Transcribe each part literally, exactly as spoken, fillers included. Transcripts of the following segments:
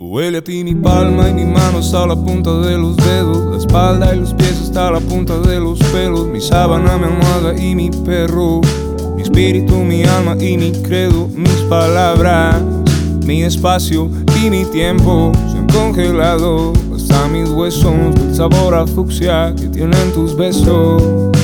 Huele a ti mi palma y mi mano hasta la punta de los dedos, la espalda y los pies hasta la punta de los pelos, mi sábana, mi almohada y mi perro, mi espíritu, mi alma y mi credo, mis palabras, mi espacio y mi tiempo se han congelado hasta mis huesos del sabor a fucsia que tienen tus besos.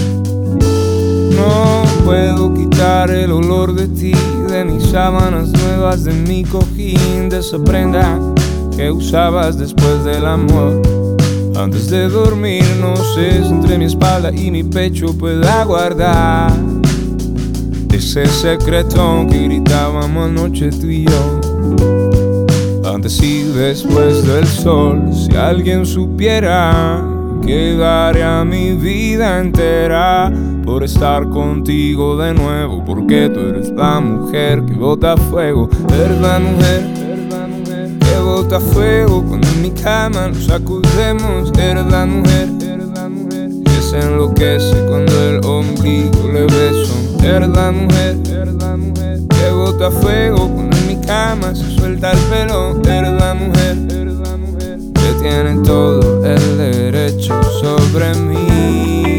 No puedo quitar el olor de ti, de mis sábanas nuevas, de mi cojín, de esa prenda que usabas después del amor. Antes de dormir, no sé si entre mi espalda y mi pecho pueda guardar ese secreto que gritábamos anoche tú y yo. Antes y después del sol, si alguien supiera que daría mi vida entera por estar contigo de nuevo, porque tú eres la mujer que bota fuego, eres la mujer que bota fuego cuando en mi cama nos sacudemos, eres la mujer que se enloquece cuando el ombligo le beso, eres la mujer que bota fuego cuando en mi cama se suelta el pelo, eres la mujer que tiene todo el derecho sobre mí.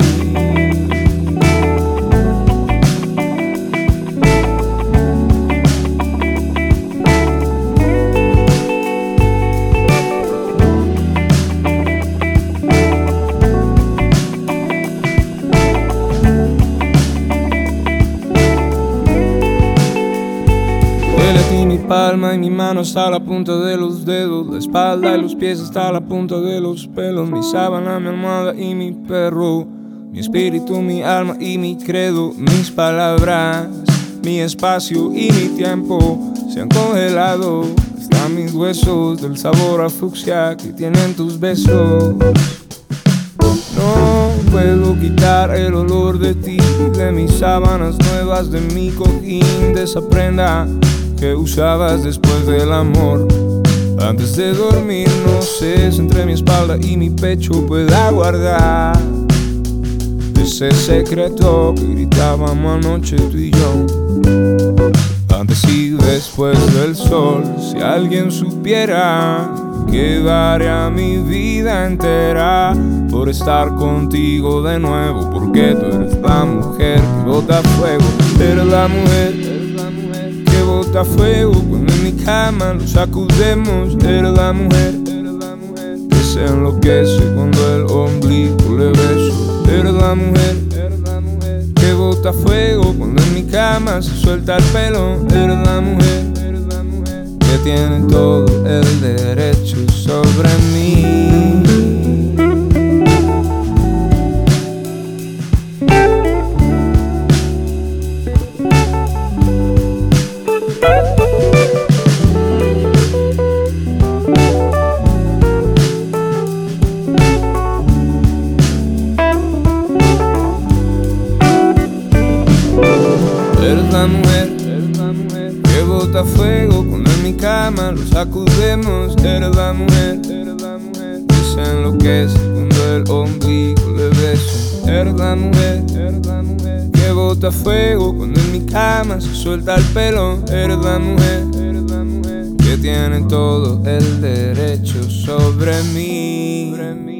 Huele a ti mi palma y mi mano hasta la punta de los dedos, la espalda y los pies hasta la punta de los pelos, mi sábana, mi almohada y mi perro, mi espíritu, mi alma y mi credo, mis palabras, mi espacio y mi tiempo se han congelado hasta mis huesos del sabor a fucsia que tienen tus besos. No puedo quitar el olor de ti, de mis sábanas nuevas, de mi cojín, de esa prenda que usabas después del amor. Antes de dormir, no sé si entre mi espalda y mi pecho pueda guardar ese secreto que gritábamos anoche tú y yo. Antes y después del sol, si alguien supiera que daría mi vida entera por estar contigo de nuevo, porque tú eres la mujer que bota fuego, eres la mujer que bota fuego cuando en mi cama nos sacudemos, eres la mujer que se enloquece cuando el ombligo le beso, eres la mujer que bota fuego cuando en mi cama se suelta el pelo, eres la mujer que tiene todo el derecho sobre mí. Eres la mujer que bota fuego cuando en mi cama lo sacudemos, eres la mujer que se enloquece cuando el ombligo le beso, eres la mujer que bota fuego cuando en mi cama se suelta el pelo, eres la mujer que tiene todo el derecho sobre mí.